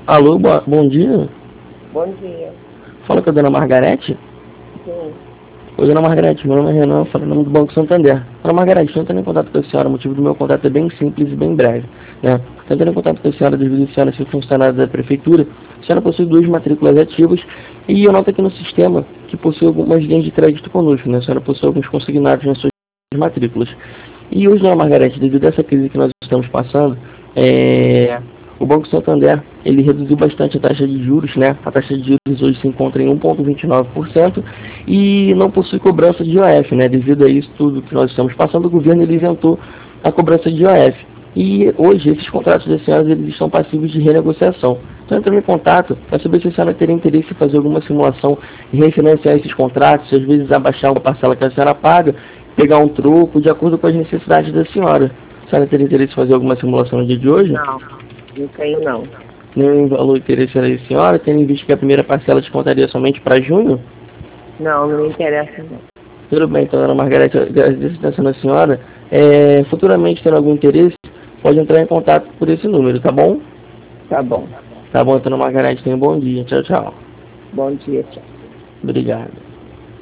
Alô, bom dia. Bom dia. Fala com a dona Margarete. Sim. Oi, dona Margarete, meu nome é Renan, falo em nome do Banco Santander. Dona Margarete, estou entrando em contato com a senhora, o motivo do meu contato é bem simples e bem breve. Estou entrando em contato com a senhora devido a senhora ser funcionária da prefeitura. A senhora possui 2 matrículas ativas e eu noto aqui no sistema que possui algumas linhas de crédito conosco, A senhora possui alguns consignados nas suas matrículas. E hoje, dona Margarete, devido a essa crise que nós estamos passando, o Banco Santander ele reduziu bastante a taxa de juros, A taxa de juros hoje se encontra em 1,29% e não possui cobrança de IOF, Devido a isso tudo que nós estamos passando, o governo ele isentou a cobrança de IOF. E hoje esses contratos das senhoras eles estão passíveis de renegociação. Então entrando em contato para saber se a senhora teria interesse em fazer alguma simulação e refinanciar esses contratos, às vezes abaixar uma parcela que a senhora paga, pegar um troco de acordo com as necessidades da senhora. A senhora teria interesse em fazer alguma simulação no dia de hoje? Não tenho não. Nenhum valor interessante da senhora, tendo em vista que a primeira parcela descontaria somente para junho? Não me interessa não. Tudo bem, então, dona Margarete, agradeço a senhora. Futuramente, tendo algum interesse, pode entrar em contato por esse número, tá bom? Tá bom. Tá bom, dona Margarete, tenha um bom dia. Tchau, tchau. Bom dia, tchau. Obrigado.